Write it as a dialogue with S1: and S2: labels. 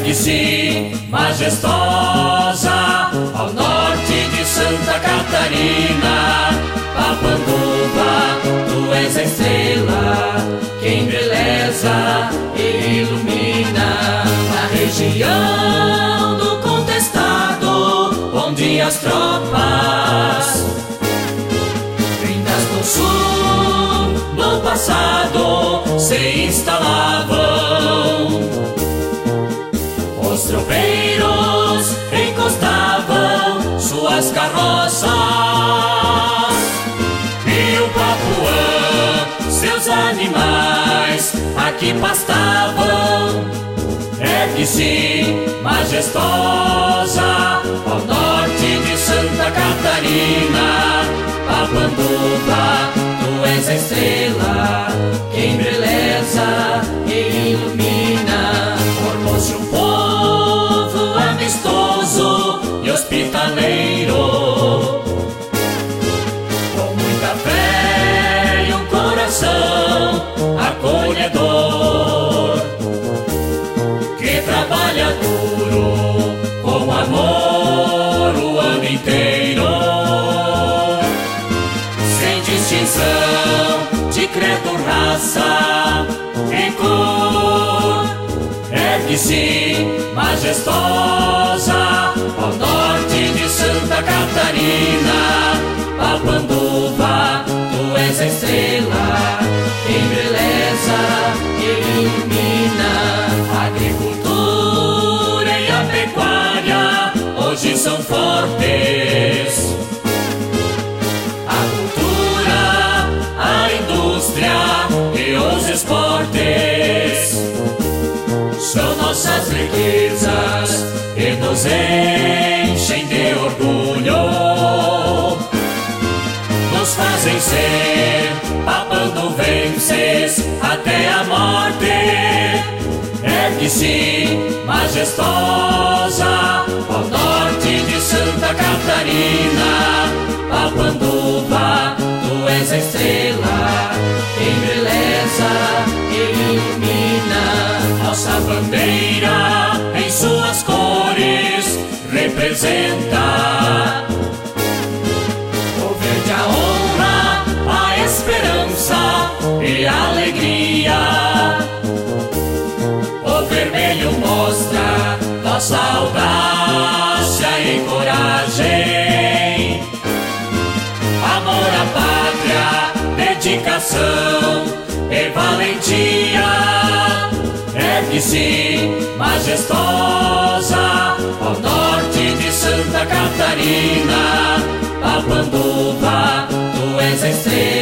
S1: ergue-se majestosa ao norte de Santa Catarina. Papanduva, tu és a estrela que embeleza e ilumina a região do Contestado, onde as tropas vindas do sul no passado se instalavam. Os tropeiros encostavam suas carroças e o Papuã, seus animais aqui pastavam. Ergue-se majestosa ao norte de Santa Catarina. Papanduva, tu és a estrela que embeleza e ilumina. Formou-se um povo amistoso e hospitaleiro, com muita fé e um coração acolhedor, que trabalha duro com amor o ano inteiro, sem distinção de credo, raça e cor. Ergue-se majestosa ao norte de Santa Catarina. Papanduva, tu és a estrela que embeleza e ilumina. A agricultura e a pecuária hoje são fortes. A cultura, a indústria e os esportes são nossas riquezas e nos enchem de orgulho, nos fazem ser papanduvenses até a morte. Ergue-se majestosa ao norte de Santa Catarina. Papanduva, tu és a estrela que embeleza e ilumina. Nossa bandeira em suas cores representa o verde, a honra, a esperança e a alegria. O vermelho mostra nossa audácia e coragem, amor à pátria, dedicação e valentia. Ergue-se majestosa ao norte de Santa Catarina. Papanduva, tu és a estrela